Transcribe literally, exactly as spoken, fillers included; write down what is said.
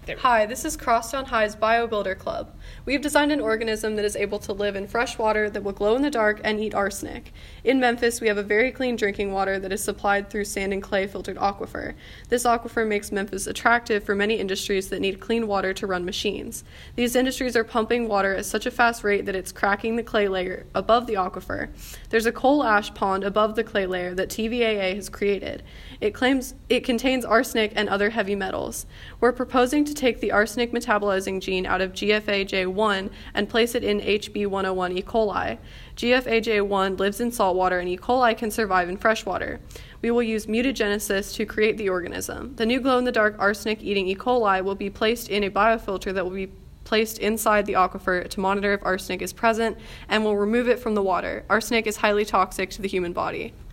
Hi, this is Crosstown High's BioBuilder Club. We've designed an organism that is able to live in fresh water that will glow in the dark and eat arsenic. In Memphis, we have a very clean drinking water that is supplied through sand and clay filtered aquifer. This aquifer makes Memphis attractive for many industries that need clean water to run machines. These industries are pumping water at such a fast rate that it's cracking the clay layer above the aquifer. There's a coal ash pond above the clay layer that T V A A has created. It claims it contains arsenic and other heavy metals. We're proposing to take the arsenic metabolizing gene out of G F A J one and place it in H B one oh one E. coli. G F A J one lives in saltwater and E. coli can survive in freshwater. We will use mutagenesis to create the organism. The new glow-in-the-dark arsenic-eating E. coli will be placed in a biofilter that will be placed inside the aquifer to monitor if arsenic is present and will remove it from the water. Arsenic is highly toxic to the human body.